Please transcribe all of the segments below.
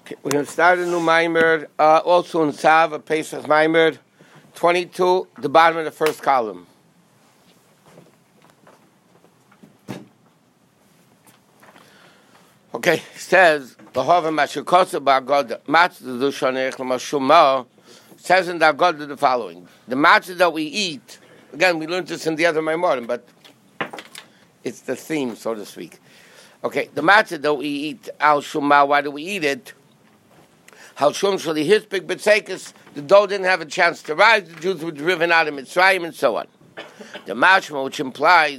Okay, we're going to start a new Maimer, also in Tzav, a Pesach Maimer, 22, the bottom of the first column. Okay, it says, says in the Agada the following. The matzah that we eat, again, we learned this in the other Maimorim, but it's the theme, so to speak. Okay, the matzah that we eat, al shumah, why do we eat it? How shum shali hispik b'tzeikus, the dough didn't have a chance to rise, the Jews were driven out of Mitzrayim, and so on. The mashma, which implies,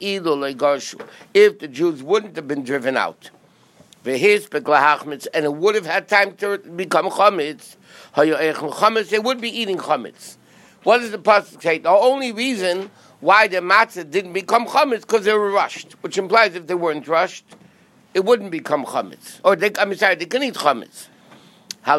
if the Jews wouldn't have been driven out, and it would have had time to become chametz, they would be eating chametz. What does the pasuk say? The only reason why the matzah didn't become chametz because they were rushed, which implies if they weren't rushed, it wouldn't become chametz. Or they can eat chametz. But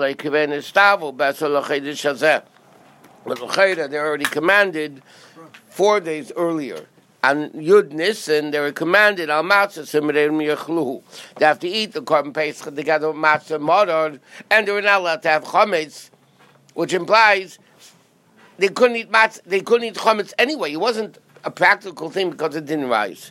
they're already commanded 4 days earlier. And Yud Nissen, they were commanded al matzah. They have to eat the korban pesach together with matzah modern, and they were not allowed to have chametz, which implies they couldn't eat matzah. They couldn't eat chametz anyway. It wasn't a practical thing because it didn't rise.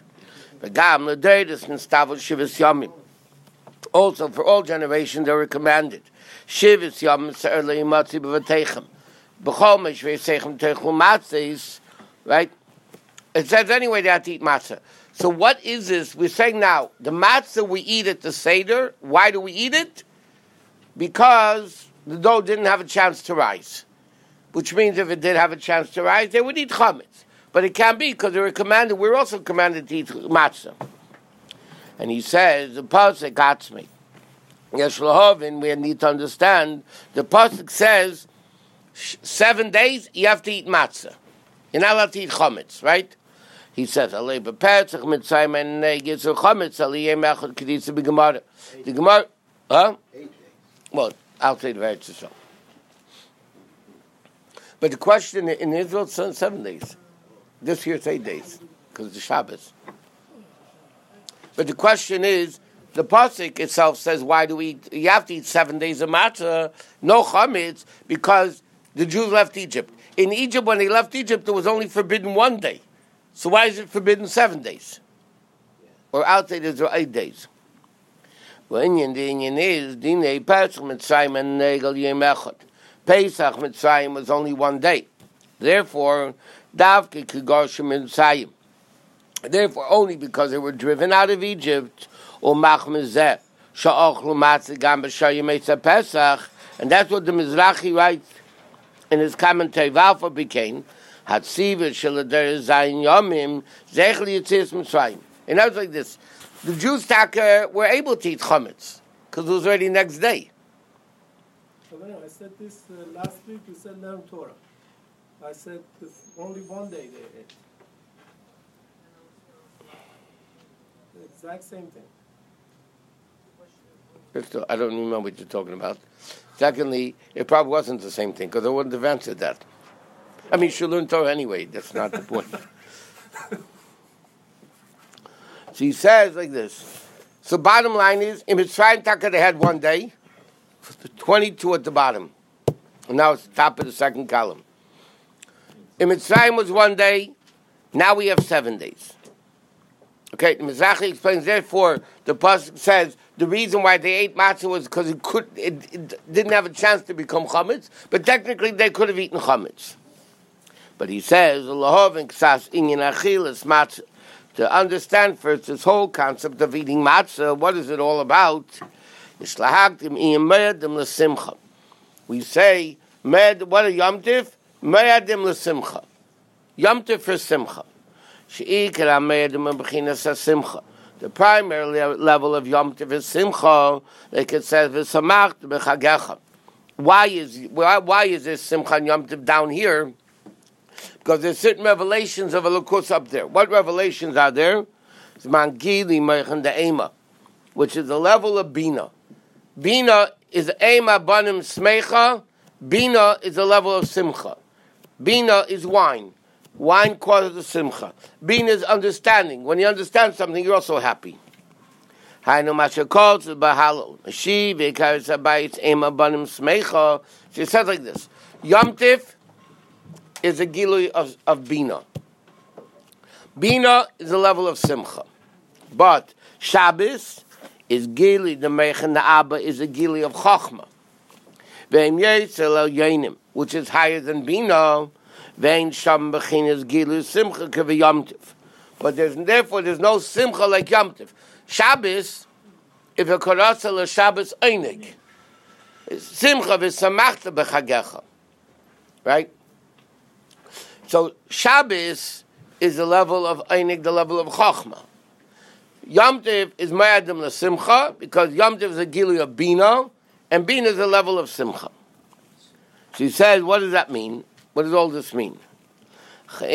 Also, for all generations, they were commanded. Shivas yom se'erlei matzi b'vatechem. B'chol meshvei seichem teichul matzahs, right? It says anyway they have to eat matzah. So what is this? We're saying now, the matzah we eat at the Seder, why do we eat it? Because the dough didn't have a chance to rise. Which means if it did have a chance to rise, they would eat chametz. But it can't be because they were commanded, we're also commanded to eat matzah. And he says, the pasuk atzmi. Yes, Lahovin, we need to understand, the pasuk says, 7 days, you have to eat matzah. You're not allowed to eat chametz, right? He says, Alei b'petzach mitzayim and yitzu chametz, aliyeh mechad keditza b'gemara. The Gemara, huh? 8 days. Well, I'll say the very so. But the question in Israel, it's 7 days. This year it's 8 days, because it's the Shabbos. But the question is, the pasuk itself says, why do we eat? You have to eat 7 days of matzah, no chametz, because the Jews left Egypt. In Egypt, when they left Egypt, it was only forbidden 1 day. So why is it forbidden 7 days? Or outside Israel, 8 days. Well, the Indian is, Dinei Pesach Mitzrayim and Negel Yom Echad. Pesach Mitzrayim was only 1 day. Therefore, Davke Kigoshim Mitzrayim. Therefore, only because they were driven out of Egypt, and that's what the Mizrahi writes in his commentary. Valfa became and I was like this: the Jews were able to eat chametz because it was already next day. I said this last week. You said learn Torah. I said only 1 day they ate. The exact same thing. I don't even know what you're talking about. Secondly, it probably wasn't the same thing because I wouldn't have answered that. I mean, you should learn Torah anyway. That's not the point. So he says like this. So bottom line is, in Mitzrayim Taka they had 1 day, 22 at the bottom. And now it's the top of the second column. In Mitzrayim was 1 day, now we have 7 days. Okay, the Mizrahi explains, therefore, the pasuk says, the reason why they ate matzah was because it didn't have a chance to become chametz, but technically they could have eaten chametz. But he says, to understand first this whole concept of eating matzah, what is it all about? We say, what a Yom Tif? Me'adim l'simcha. Yom Tif for simcha. The primary level of Yom Tov is Simcha, like it says, "V'samach b'chagecha." Why is this Simcha and Yom Tov down here? Because there's certain revelations of Elokus up there. What revelations are there? It's Mangili Meichen de Ema, which is the level of Bina. Bina is Ema Banim Smecha. Bina is the level of Simcha. Bina is wine. Wine causes the simcha. Bina is understanding. When you understand something, you're also happy. Hainu masha calls the bahalol. She because abayit ema banim smecha. She says like this: Yom Tif is a gilui of bina. Bina is a level of simcha, but Shabbos is gili the mechen the abba is a gili of chachma. Ve'im yetzel el yonim, which is higher than bina. Ve'in sham bechinas gilu simcha k've Yom Tif. But therefore there's no simcha like Yom Tif. Shabbos, if a korasel is Shabbos einig, simcha v'samachta b'chagecha, right? So Shabbos is the level of einig, the level of chachma. Yom Tiv is ma'adim l'simcha because Yom Tiv is a gilui of bina, and bina is a level of simcha. She says, what does that mean? What does all this mean? What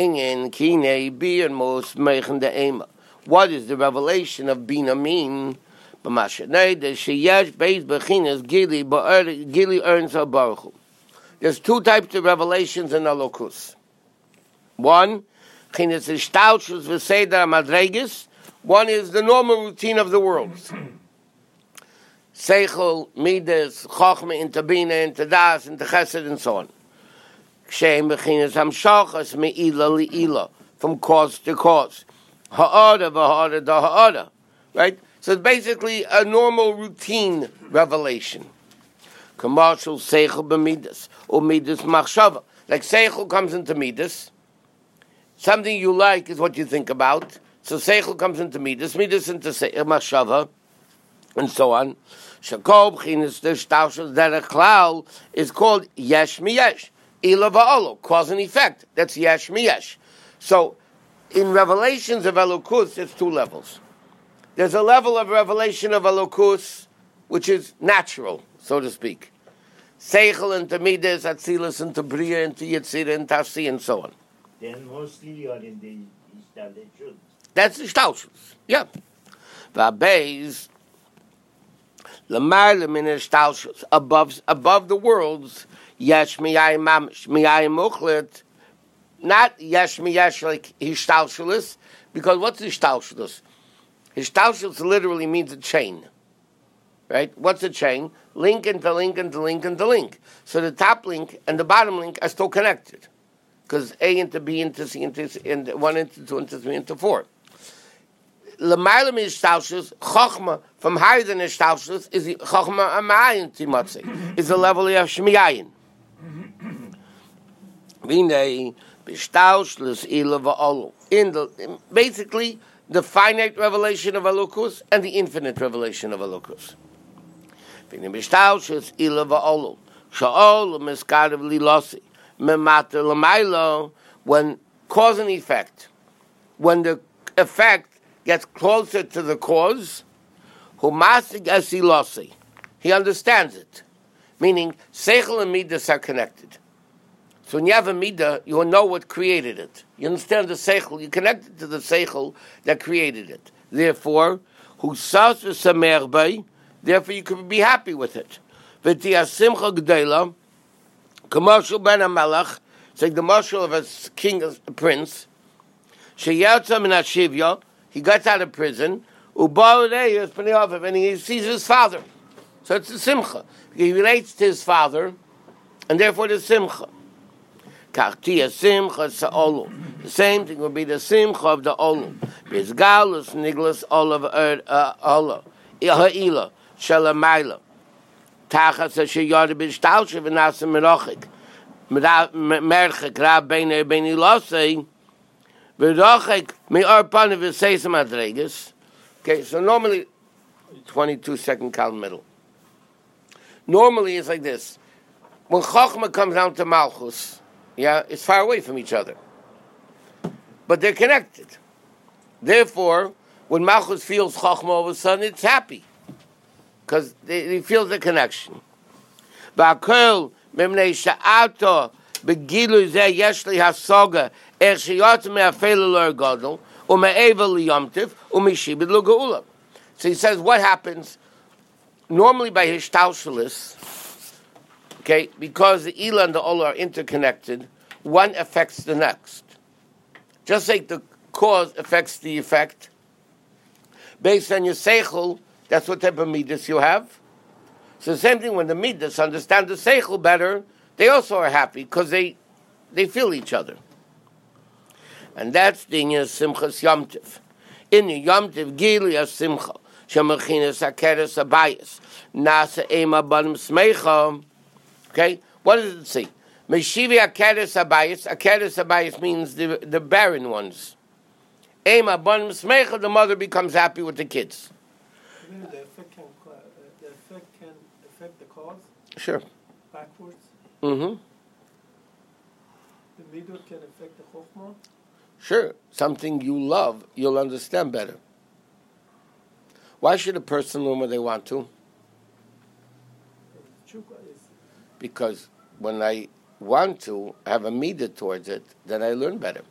does the revelation of Bina mean? There's two types of revelations in Elokus. One is the normal routine of the world. Seichel, Midas, Chochma, into Bina, into Das, into Chesed, and so on. From cause to cause. Right? So it's basically a normal routine revelation. Commercial seichel b'midas or midas machshava. Like seichel comes into midas. Something you like is what you think about. So seichel comes into midas, midas into machshava, and so on. Shakol b'chinas the shtaushel derech klal is called yesh miyesh. Ila va'olo, cause and effect. That's yesh miyesh. So, in revelations of Elokus, it's two levels. There's a level of revelation of Elokus, which is natural, so to speak. Seichel into Midas, Atzilus into Bria, into Yetzirah, into Asi, and so on. Then mostly you are in the Ishtaleshut. That's the Ishtaleshut, yeah. Va'beis, L'mayla min Ishtaleshut, above the worlds, Yesh miyayim mamish, miyayim muchlet, not yesh miyesh like hishtalshelus, because what's hishtalshelus? Hishtalshelus literally means a chain, right? What's a chain? Link into link into link into link. So the top link and the bottom link are still connected, because A into B into C into 1 into 2 into 3 into 4. L'mayla min hishtalshelus, chochma from higher than hishtalshelus is chochma amayin timatzi, is the level of shmiyayin. Basically, the finite revelation of Elokus and the infinite revelation of Elokus. When cause and effect, when the effect gets closer to the cause, he understands it. Meaning, Seichel and Midas are connected. So when you have a Midah, you will know what created it. You understand the Seichel, you connect it to the Seichel that created it. Therefore, therefore you can be happy with it. V'tiyah simcha g'dela, k'marshal ben HaMelech, it's like the marshal of a king, a prince, sheyatza min hashivya, he got out of prison, and he sees his father. So it's the simcha. He relates to his father, and therefore the simcha. The same thing will be the simcha of the olam. Bizgalus niglas olav olah ha'ila shalamayla. Tachas sheyad b'shtalshev v'nasa merachik merchik rab b'nei lasei v'rachik me'ar panav v'seisam adregas. Okay, so normally 22-second column middle. Normally it's like this. When Chochmah comes down to Malchus, yeah, it's far away from each other. But they're connected. Therefore, when Malchus feels Chochmah all of a sudden, it's happy. Because he feels the connection. V'akel memnei sha'ato begilu zeh yesh li hasoga er sheyot me'afel lo gadol u'me'eva li Yom Tiv u'mishibid lo geula. So he says, what happens? Normally by hishtalshelis, okay, because the Ila and the Ola are interconnected, one affects the next. Just like the cause affects the effect, based on your Seichel, That's what type of midas you have. So the same thing when the midas understand the seichel better, they also are happy because they feel each other. And that's the inyan simchas yomtiv. In the yomtiv gili a simcha shemachinas akeres abayis nasa ema banim smecha. Okay, what does it say? Meshivi akeres abayis. Akeres abayis means the barren ones. Ema banim smecha. The mother becomes happy with the kids. Maybe the effect can affect the cause. Sure. Backwards. Mm-hmm. The middle can affect the chokhmah. Sure. Something you love, you'll understand better. Why should a person learn what they want to? Because when I want to have a midah towards it, then I learn better.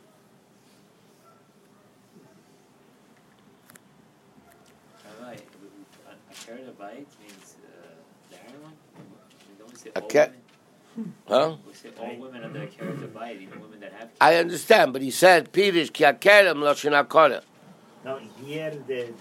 Akeret Abayis means the animal. Don't we say all Huh? women? We say all women are the Akeret Abayis, even women that have kids. I understand, but he said, Pirish ki akerem lashon akora. Now here the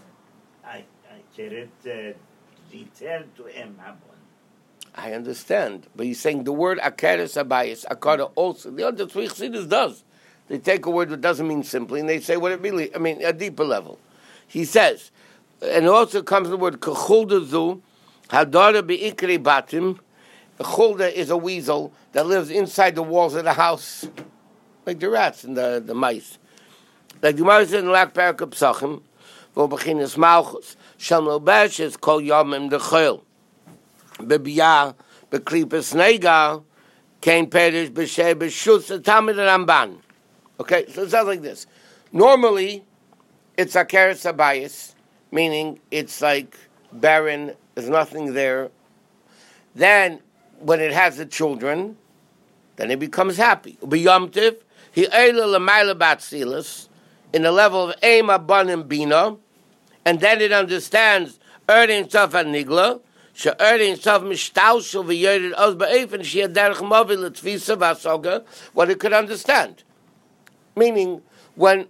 Akeret return to Emabon. I understand, but he's saying the word akeres abayis, akara also. The other three chassidus does. They take a word that doesn't mean simply, and they say what it really, I mean, a deeper level. He says, and also comes the word kechulda zu, hadara beikri batim. A chulda is a weasel that lives inside the walls of the house, like the rats and the mice. Like the Gemara said in Lak Parak Psachim, vo bechinas malchus, shel melbeshes kol yomim dechol. Bebiyah, beklipes nega, kain perish b'shei b'shutz tamid Ramban. Okay, so it sounds like this. Normally, it's akeres abayis, meaning it's like barren, there's nothing there. Then, when it has the children, then it becomes happy. B'yomtiv, he eila l'mayla batzilas, in the level of ema banim bina, and then it understands earning stuff at nigla, she'earning stuff mishtaushel v'yoded oz ba'efen she'ad derech movi l'tfisa v'asoga, what it could understand. Meaning, when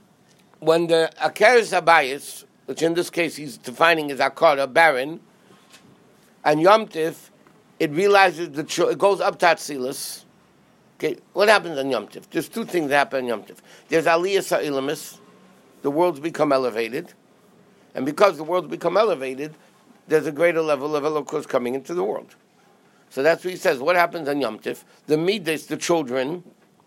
the akeres abayis, which in this case he's defining as akara, barren, and yomtiv, it realizes it goes up to Atzilus. Okay, what happens on Yom Tiv? There's two things that happen on Yom Tiv. There's Aliyah Sa'ilamis, the worlds become elevated, and because the worlds become elevated, there's a greater level of Elokus coming into the world. So that's what he says. What happens on Yom Tiv? The Midas, the children,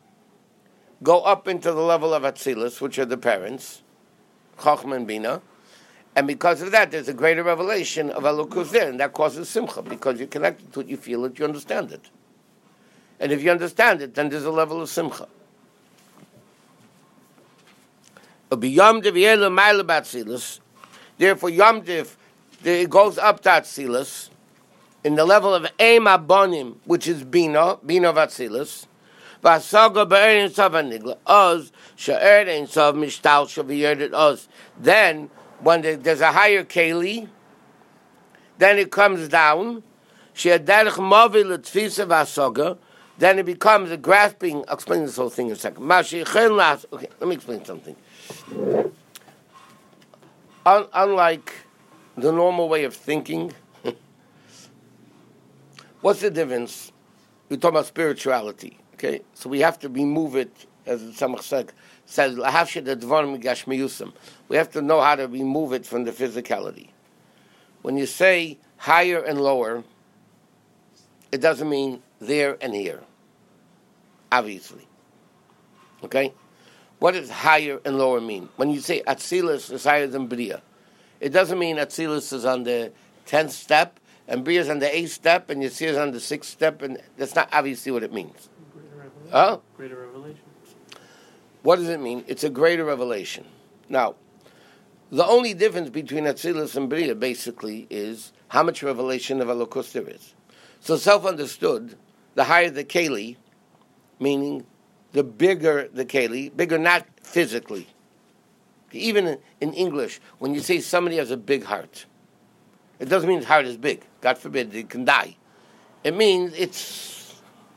go up into the level of Atzilus, which are the parents, Chochmah and Bina, and because of that, there's a greater revelation of Elokus there, and that causes Simcha, because you're connected to it, you feel it, you understand it. And if you understand it, then there's a level of Simcha. Therefore, Yom Tiv, it goes up to Atzilus, in the level of Eim Abonim, which is Bina of Atzilus, V'asaga be'erin sav anigla, Oz, she'erin sav mishtal shaviyerdit Oz. Then, when there's a higher keli, then it comes down, she'aderech movi l'tfisa v'asaga, then it becomes a grasping. I'll explain this whole thing in a second. Okay, let me explain something. Unlike the normal way of thinking, what's the difference? We're talking about spirituality, okay? So we have to remove it, as the Tzemach says, we have to know how to remove it from the physicality. When you say higher and lower, it doesn't mean there and here, obviously. Okay? What does higher and lower mean? When you say Atzilus is higher than Bria, it doesn't mean Atzilus is on the 10th step, and Bria is on the 8th step, and Yesir is on the 6th step, and that's not obviously what it means. Greater revelation. What does it mean? It's a greater revelation. Now, the only difference between Atzilus and Bria, basically, is how much revelation of Elokus there is. So self-understood, the higher the keli, meaning the bigger the keli, bigger not physically. Even in English, when you say somebody has a big heart, it doesn't mean his heart is big. God forbid, it can die. It means it's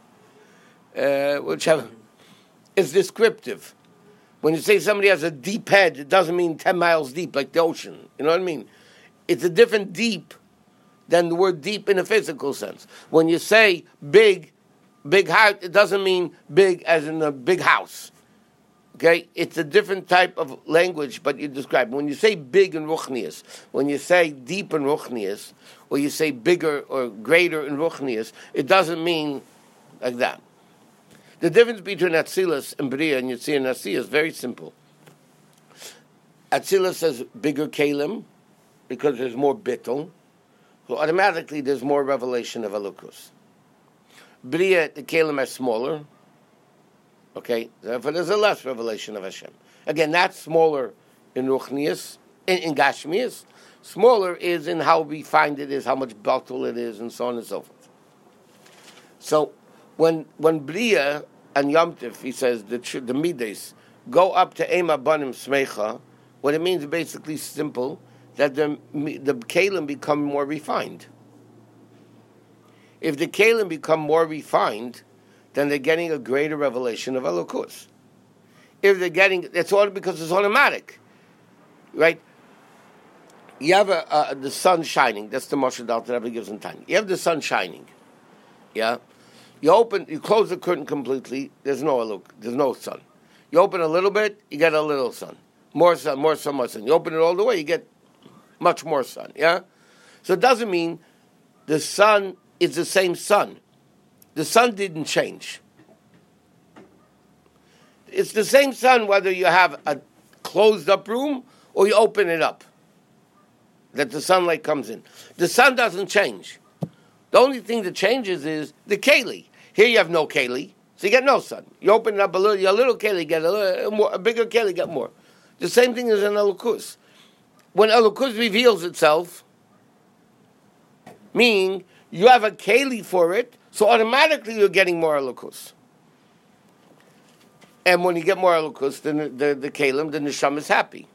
descriptive. When you say somebody has a deep head, it doesn't mean 10 miles deep, like the ocean. You know what I mean? It's a different deep than the word deep in a physical sense. When you say big heart, it doesn't mean big as in a big house. Okay? It's a different type of language, but you describe. When you say big in Ruchnius, when you say deep in Ruchnius, or you say bigger or greater in Ruchnius, it doesn't mean like that. The difference between Atzilus and Bria and Yitzir and Asiya is very simple. Atzilus says bigger Kalim, because there's more bittul, so automatically there's more revelation of Elokus. Bria, the Kalim are smaller, okay? Therefore there's a less revelation of Hashem. Again, that's smaller in Ruchnius, in Gashmias. Smaller is in how refined it is, how much bittul it is, and so on and so forth. So, when Bria and Yom Tif, he says, the Midas, go up to Ema Banim Smecha, what it means is basically simple, that the Kalim become more refined. If the Kalim become more refined, then they're getting a greater revelation of Elokus. If they're getting, it's all because it's automatic, right? You have the sun shining, that's the Moshe Dal that Rebbe gives in time. You have the sun shining, yeah? You close the curtain completely, there's no sun. You open a little bit, you get a little sun. More sun, more sun, more sun. You open it all the way, you get much more sun, yeah? So it doesn't mean the sun is the same sun. The sun didn't change. It's the same sun whether you have a closed up room or you open it up, that the sunlight comes in. The sun doesn't change. The only thing that changes is the keli. Here you have no keli, so you get no sun. You open it up a little, your little keli get a bigger keli get more. The same thing is in Elokus. When Elokus reveals itself, meaning you have a keli for it, so automatically you're getting more Elokus. And when you get more Elokus, then the kelim, the neshama is happy.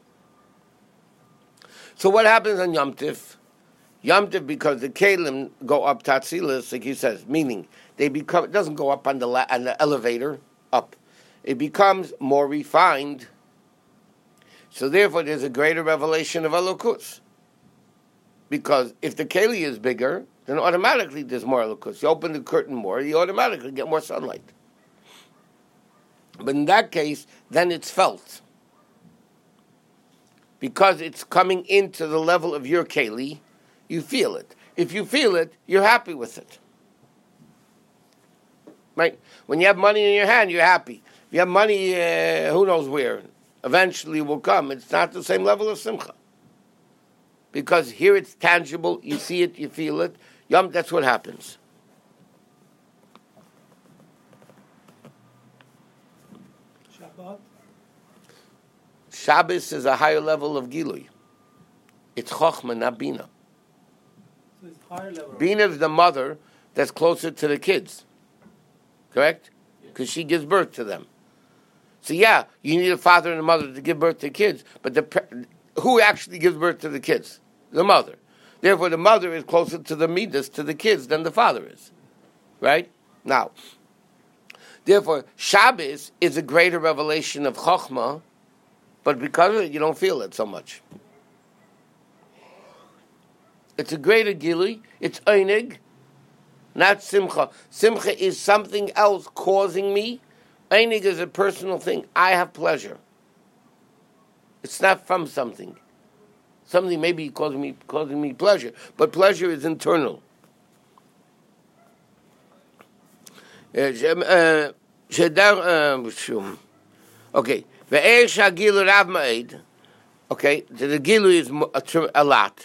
So what happens on Yom Tif? Yom Tif, because the kelim go up Tatzilas, like he says, meaning it doesn't go up on the elevator, up. It becomes more refined. So therefore there's a greater revelation of Elokus. Because if the keli is bigger, then automatically there's more Elokus. You open the curtain more, you automatically get more sunlight. But in that case, then it's felt. Because it's coming into the level of your keli, you feel it. If you feel it, you're happy with it. Right? When you have money in your hand, you're happy. If you have money, who knows where, eventually will come. It's not the same level of simcha. Because here it's tangible, you see it, you feel it. That's what happens. Shabbat? Shabbos is a higher level of Gilui. It's Chochmah, not Bina. So it's higher level. Bina is the mother that's closer to the kids. Correct? Because she gives birth to them. So yeah, you need a father and a mother to give birth to kids, but who actually gives birth to the kids? The mother. Therefore, the mother is closer to the midas, to the kids, than the father is. Right? Now, therefore, Shabbos is a greater revelation of Chochmah, but because of it, you don't feel it so much. It's a greater Gili, it's Einig, not Simcha. Simcha is something else causing me. Einig is a personal thing. I have pleasure. It's not from something. Something maybe causing me pleasure, but pleasure is internal. Okay. Okay, the Gilu is a lot.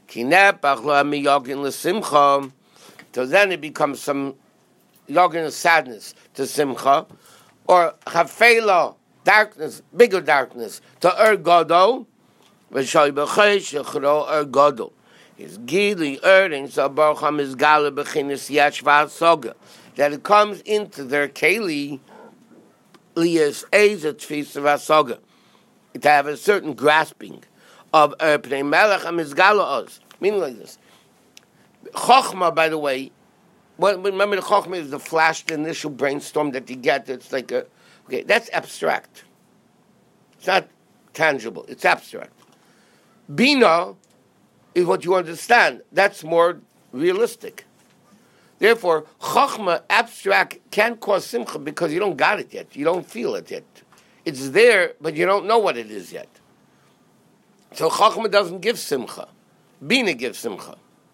So then it becomes some yogin of sadness to simcha, or hafela, darkness, bigger darkness, to godo, v'shoy b'chesh yechro godo. His Gilu earnings so Baruch is gala b'chinas yashva soga, that it comes into their keli liyas eza tfisa v'soga, to have a certain grasping of Pnei Melech and Mizgala Oz. Meaning like this. Chochmah, by the way, remember the Chochmah is the flash, the initial brainstorm that you get. It's like that's abstract. It's not tangible. It's abstract. Bina is what you understand. That's more realistic. Therefore, Chachma, abstract, can't cause Simcha because you don't got it yet. You don't feel it yet. It's there, but you don't know what it is yet. So Chachma doesn't give Simcha. Bina gives Simcha.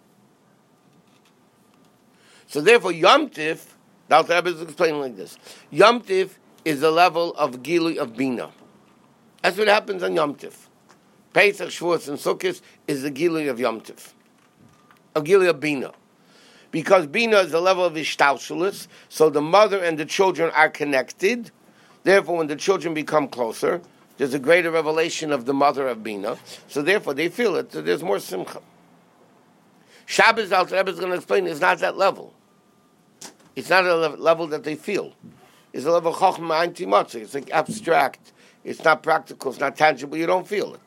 So therefore, Yom Tif, the Alter Rebbe is explaining like this. Yom Tif is the level of Gilui of Bina. That's what happens on Yom Tif. Pesach, Shavuos, and Sukkot is the Gilui of Yom Tif. Of Gilui of Bina. Because Bina is the level of Ishtaushelus, so the mother and the children are connected. Therefore, when the children become closer, there's a greater revelation of the mother of Bina. So therefore, they feel it, so there's more Simcha. Shabbos, the Alter Rebbe is going to explain, is not that level. It's not a level that they feel. It's a level of Chochmah Ein Timotzi. It's like abstract. It's not practical. It's not tangible. You don't feel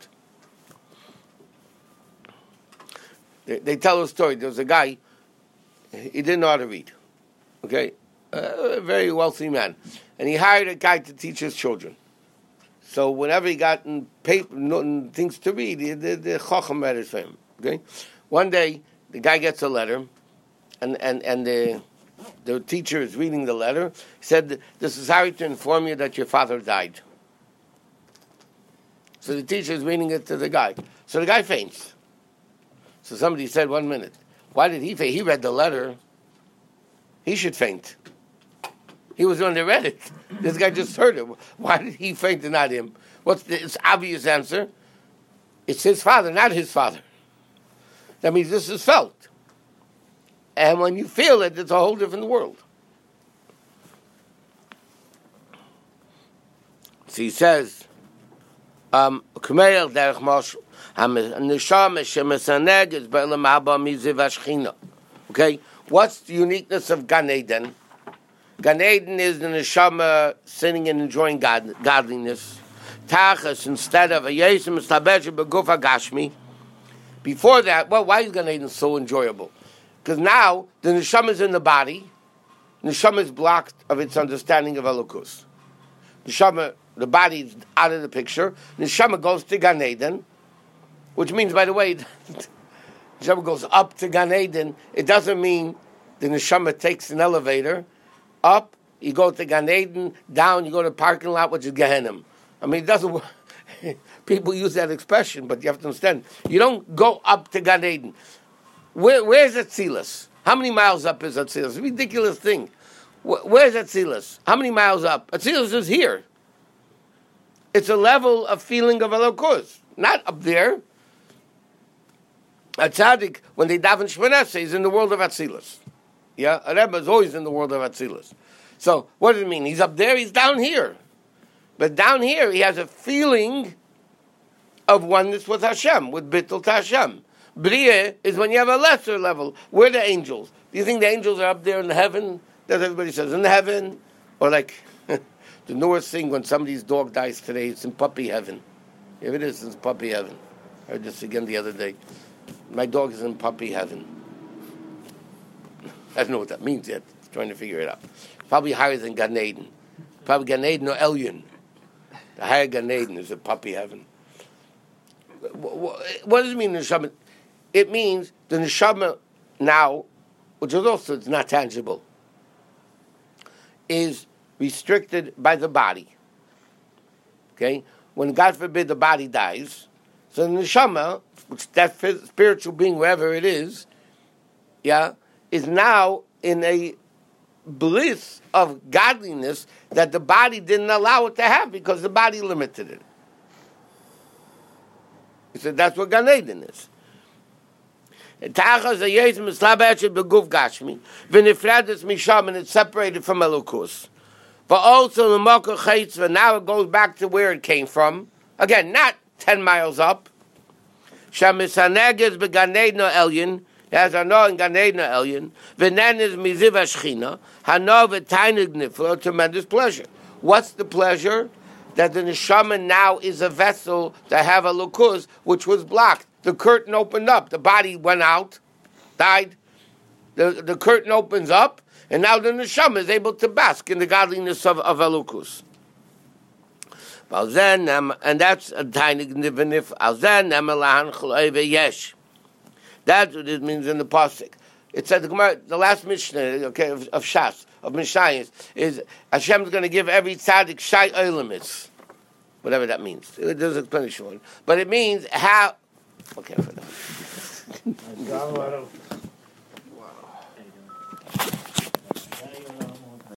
it. They tell a story. There was a guy, he didn't know how to read. Okay? A very wealthy man. And he hired a guy to teach his children. So whenever he got in paper, things to read, the Chacham read it for him. Okay? One day, the guy gets a letter, and the teacher is reading the letter. He said, "This is Harry to inform you that your father died." So the teacher is reading it to the guy. So the guy faints. So somebody said, 1 minute, why did he faint? He read the letter. He should faint. He was the one that read it. This guy just heard it. Why did he faint and not him? What's the obvious answer? It's his father, not his father. That means this is felt. And when you feel it, it's a whole different world. So he says, okay, what's the uniqueness of Gan Eden? Gan Eden is the neshama sitting and enjoying godliness. Tachas, instead of a yesim estabeshet beguf hagashmi. Before that, well, why is Gan Eden so enjoyable? Because now the neshama is in the body. Neshama is blocked of its understanding of Elokus. Neshama, the body is out of the picture. Neshama goes to Gan Eden, which means, by the way, neshama goes up to Gan Eden. It doesn't mean the neshama takes an elevator up. You go to Gan Eden, down. You go to the parking lot, which is Gehenna. I mean, it doesn't. People use that expression, but you have to understand. You don't go up to Gan Eden. Where's Atzilus? How many miles up is Atzilus? It's a ridiculous thing. Where's Atzilus? How many miles up? Atzilus is here. It's a level of feeling of Elokus, not up there. A tzaddik, when they daven Shmoneh Esrei, is in the world of Atzilus. Yeah, a Rebbe is always in the world of Atzilus. So, what does it mean? He's up there, he's down here. But down here, he has a feeling of oneness with Hashem, with Bittul to Hashem. Bria is when you have a lesser level. We're the angels. Do you think the angels are up there in the heaven? That everybody says, in the heaven? Or like the newest thing, when somebody's dog dies today, it's in puppy heaven. If it is, it's puppy heaven. I heard this again the other day. My dog is in puppy heaven. I don't know what that means yet. I'm trying to figure it out. Probably higher than Gan Eden. Probably Gan Eden or Elyon. The higher Gan Eden is a puppy heaven. What does it mean, neshama? It means the neshama now, which is also it's not tangible, is restricted by the body. Okay? When, God forbid, the body dies, so the neshama, which that spiritual being, wherever it is, yeah, is now in a bliss of godliness that the body didn't allow it to have because the body limited it. He said that's what Gan Eden is. And it's separated from Elokus. But also the Malka Chaitzva, now it goes back to where it came from. Again, not 10 miles up. Shamisaneg is beGan Eden Elyon. As I know in Gan Eden Elyon. V'nen is Miziv HaShechina. Hano v'tainig nifla, tremendous pleasure. What's the pleasure? That the neshama now is a vessel to have a lukuz, which was blocked. The curtain opened up. The body went out, died. The curtain opens up, and now the neshama is able to bask in the godliness of Elokus. And that's a tiny nif. Alzen emelahan chloeve yesh. That's what it means in the pasuk. It said the Gemara, the last Mishnah, okay, of Shas, of Mishnayos, is Hashem's going to give every tzaddik shai olamis, whatever that means. It doesn't explain it, but it means how. Okay, for that.